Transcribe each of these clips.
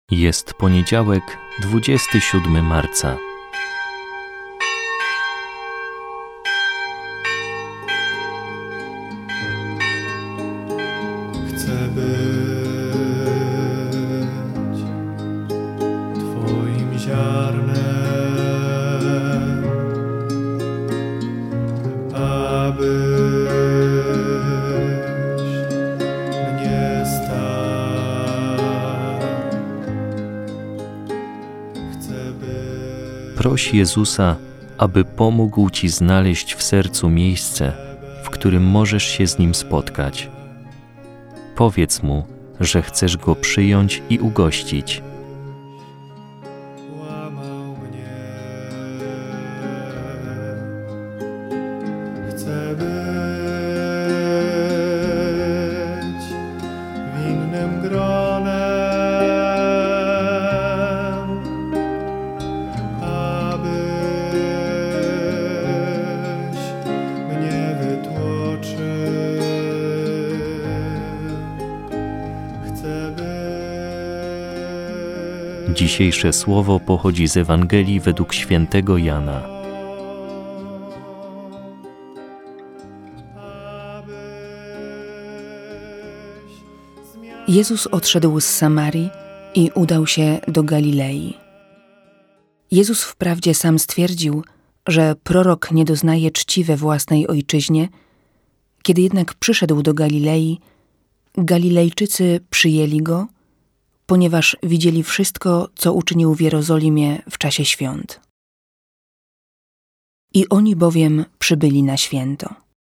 Jest poniedziałek, 27 marca. Chcę być Twoim ziarnem, abyś mnie stał. Chcę być... Proś Jezusa, aby pomógł Ci znaleźć w sercu miejsce, w którym możesz się z Nim spotkać. Powiedz Mu, że chcesz Go przyjąć i ugościć. Łamał mnie. Chcę być w innym gronem, abyś mnie wytłoczył. Chcę być... Dzisiejsze słowo pochodzi z Ewangelii według świętego Jana. Jezus odszedł z Samarii i udał się do Galilei. Jezus wprawdzie sam stwierdził, że prorok nie doznaje czci we własnej ojczyźnie, kiedy jednak przyszedł do Galilei, Galilejczycy przyjęli Go, ponieważ widzieli wszystko, co uczynił w Jerozolimie w czasie świąt. I oni bowiem przybyli na święto.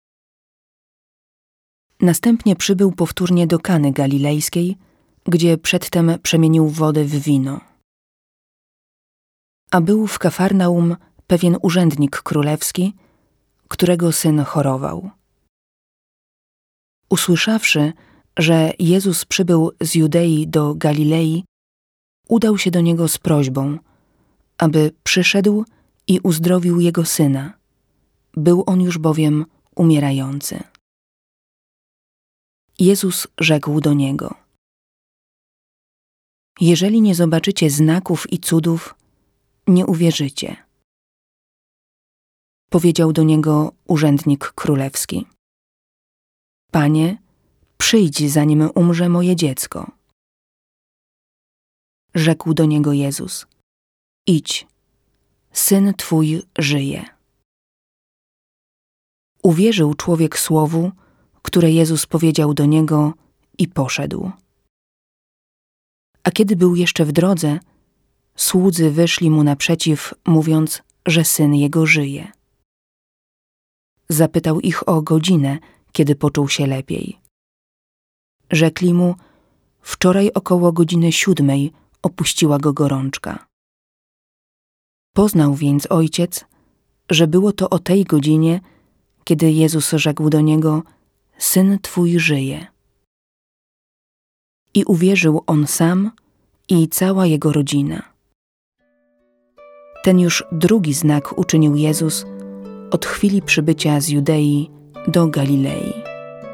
Następnie przybył powtórnie do Kany Galilejskiej, gdzie przedtem przemienił wodę w wino. A był w Kafarnaum pewien urzędnik królewski, którego syn chorował. Usłyszawszy, że Jezus przybył z Judei do Galilei, udał się do niego z prośbą, aby przyszedł i uzdrowił jego syna. Był on już bowiem umierający. Jezus rzekł do niego: jeżeli nie zobaczycie znaków i cudów, nie uwierzycie. Powiedział do niego urzędnik królewski: Panie, przyjdź, zanim umrze moje dziecko. Rzekł do niego Jezus: idź, syn twój żyje. Uwierzył człowiek słowu, które Jezus powiedział do niego, i poszedł. A kiedy był jeszcze w drodze, słudzy wyszli mu naprzeciw, mówiąc, że syn jego żyje. Zapytał ich o godzinę, kiedy poczuł się lepiej. Rzekli mu: wczoraj około godziny 7 opuściła go gorączka. Poznał więc ojciec, że było to o tej godzinie, kiedy Jezus rzekł do niego: syn twój żyje. I uwierzył on sam i cała jego rodzina. Ten już drugi znak uczynił Jezus od chwili przybycia z Judei do Galilei.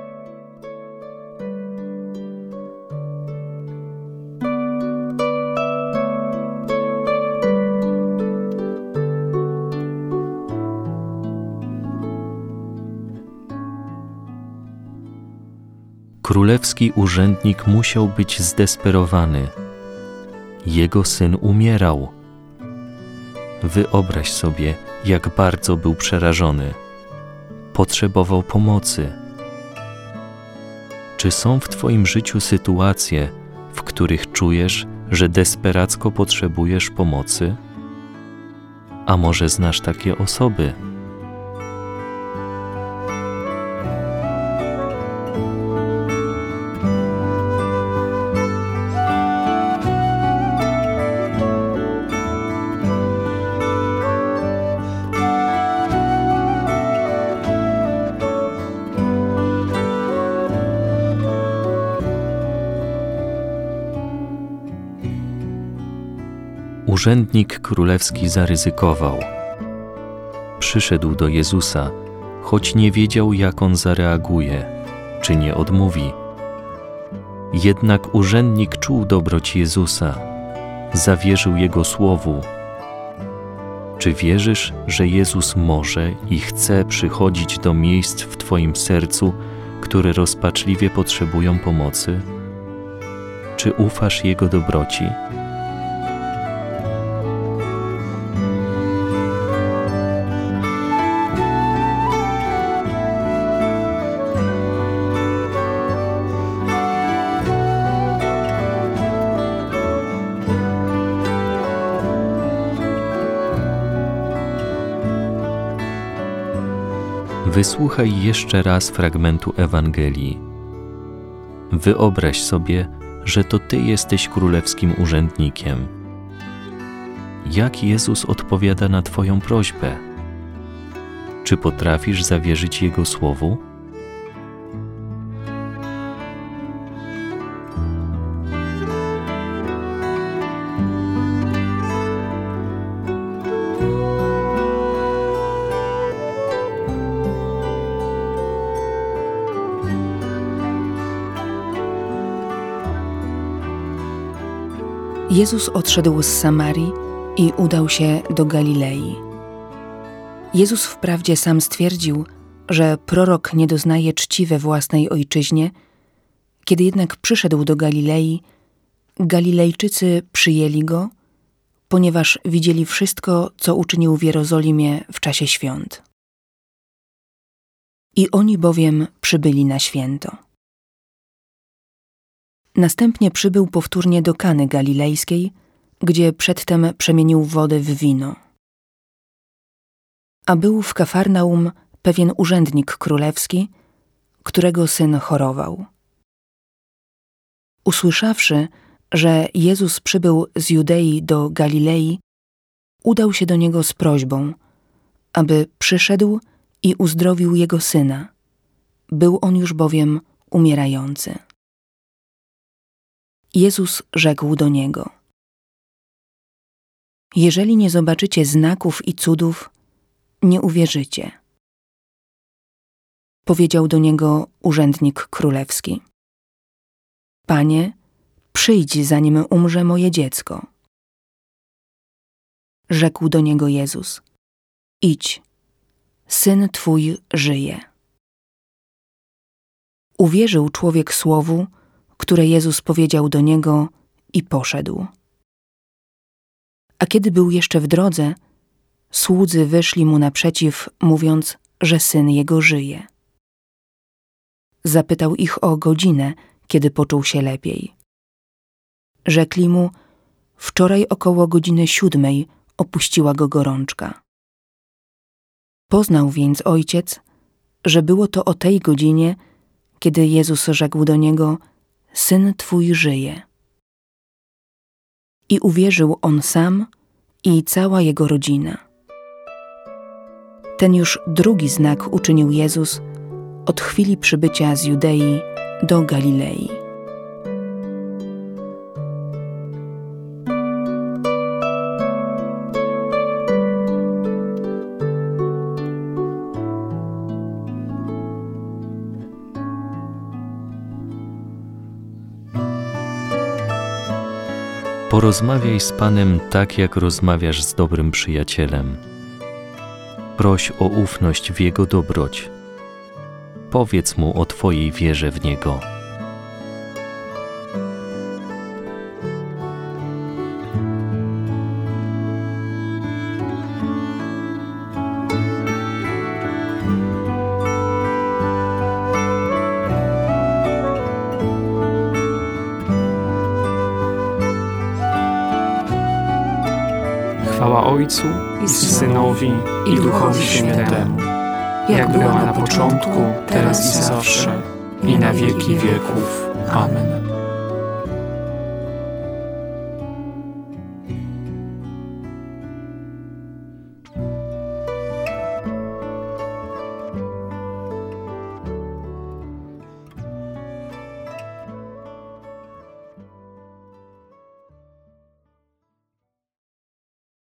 Królewski urzędnik musiał być zdesperowany. Jego syn umierał. Wyobraź sobie, jak bardzo był przerażony. Potrzebował pomocy. Czy są w Twoim życiu sytuacje, w których czujesz, że desperacko potrzebujesz pomocy? A może znasz takie osoby? Urzędnik królewski zaryzykował. Przyszedł do Jezusa, choć nie wiedział, jak on zareaguje, czy nie odmówi. Jednak urzędnik czuł dobroć Jezusa zawierzył Jego słowu. Czy wierzysz, że Jezus może i chce przychodzić do miejsc w Twoim sercu, które rozpaczliwie potrzebują pomocy? Czy ufasz Jego dobroci? Wysłuchaj jeszcze raz fragmentu Ewangelii. Wyobraź sobie, że to Ty jesteś królewskim urzędnikiem. Jak Jezus odpowiada na Twoją prośbę? Czy potrafisz zawierzyć Jego słowu? Jezus odszedł z Samarii i udał się do Galilei. Jezus wprawdzie sam stwierdził, że prorok nie doznaje czci we własnej ojczyźnie, kiedy jednak przyszedł do Galilei, Galilejczycy przyjęli Go, ponieważ widzieli wszystko, co uczynił w Jerozolimie w czasie świąt. I oni bowiem przybyli na święto. Następnie przybył powtórnie do Kany Galilejskiej, gdzie przedtem przemienił wodę w wino. A był w Kafarnaum pewien urzędnik królewski, którego syn chorował. Usłyszawszy, że Jezus przybył z Judei do Galilei, udał się do niego z prośbą, aby przyszedł i uzdrowił jego syna. Był on już bowiem umierający. Jezus rzekł do niego: jeżeli nie zobaczycie znaków i cudów, nie uwierzycie. Powiedział do niego urzędnik królewski: Panie, przyjdź, zanim umrze moje dziecko. Rzekł do niego Jezus: idź, syn twój żyje. Uwierzył człowiek słowu, które Jezus powiedział do niego, i poszedł. A kiedy był jeszcze w drodze, słudzy wyszli mu naprzeciw, mówiąc, że syn jego żyje. Zapytał ich o godzinę, kiedy poczuł się lepiej. Rzekli mu: wczoraj około godziny 7 opuściła go gorączka. Poznał więc ojciec, że było to o tej godzinie, kiedy Jezus rzekł do niego: syn twój żyje. I uwierzył on sam i cała jego rodzina. Ten już drugi znak uczynił Jezus od chwili przybycia z Judei do Galilei. Porozmawiaj z Panem tak, jak rozmawiasz z dobrym przyjacielem. Proś o ufność w Jego dobroć. Powiedz Mu o Twojej wierze w Niego. Chwała Ojcu i Synowi i Duchowi Świętemu, jak była na początku, teraz i zawsze, i na wieki wieków. Amen.